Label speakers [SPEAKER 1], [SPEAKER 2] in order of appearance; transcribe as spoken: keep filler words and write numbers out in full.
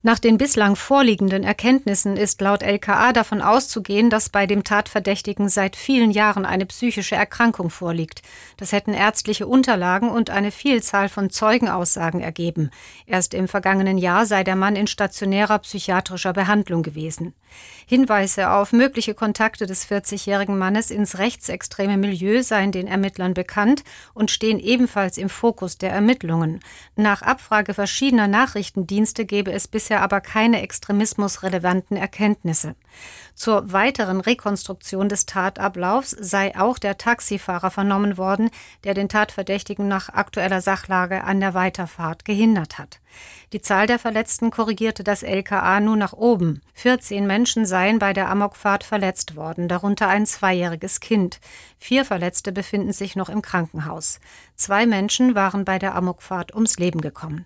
[SPEAKER 1] Nach den bislang vorliegenden Erkenntnissen ist laut L K A davon auszugehen, dass bei dem Tatverdächtigen seit vielen Jahren eine psychische Erkrankung vorliegt. Das hätten ärztliche Unterlagen und eine Vielzahl von Zeugenaussagen ergeben. Erst im vergangenen Jahr sei der Mann in stationärer psychiatrischer Behandlung gewesen. Hinweise auf mögliche Kontakte des vierzigjährigen Mannes ins rechtsextreme Milieu seien den Ermittlern bekannt und stehen ebenfalls im Fokus der Ermittlungen. Nach Abfrage verschiedener Nachrichtendienste gebe es bisher aber keine extremismusrelevanten Erkenntnisse. Zur weiteren Rekonstruktion des Tatablaufs sei auch der Taxifahrer vernommen worden, der den Tatverdächtigen nach aktueller Sachlage an der Weiterfahrt gehindert hat. Die Zahl der Verletzten korrigierte das L K A nun nach oben. vierzehn Menschen seien bei der Amokfahrt verletzt worden, darunter ein zweijähriges Kind. Vier Verletzte befinden sich noch im Krankenhaus. Zwei Menschen waren bei der Amokfahrt ums Leben gekommen.